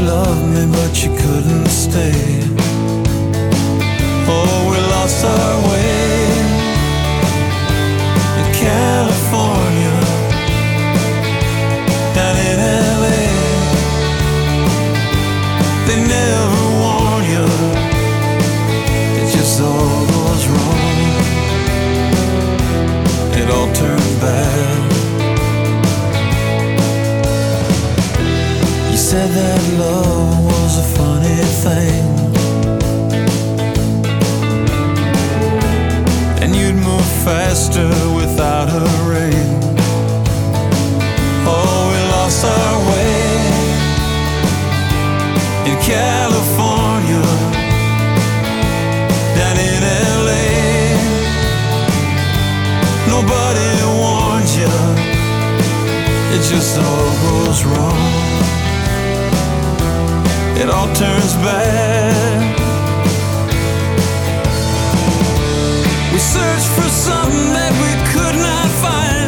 loved me, but you couldn't stay. Oh, we lost our way in California, down in LA. They never warn you, it just all goes wrong. It all turns bad. You said that love was a funny thing, and you'd move faster without a ring. Oh, we lost our way in California, down in LA. Nobody warned you, it just all goes wrong. It all turns bad. We searched for something that we could not find,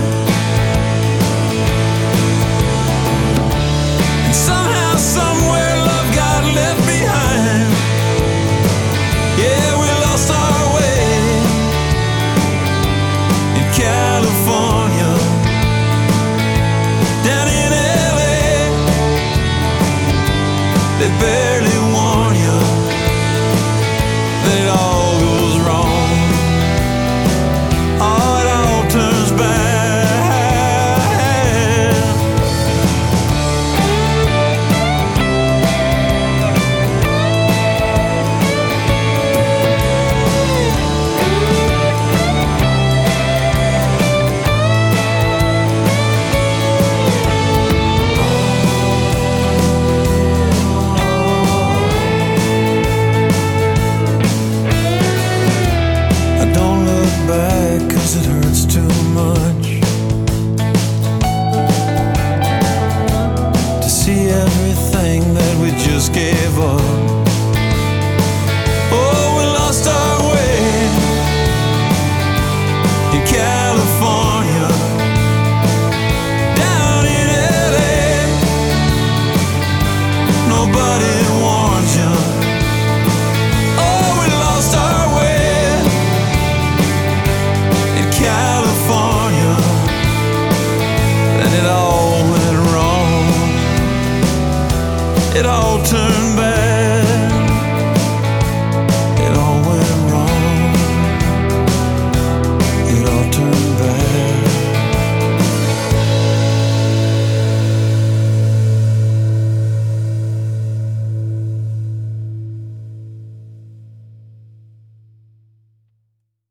and somehow, somewhere, love got left behind. Yeah, we lost our way in California, down in LA. They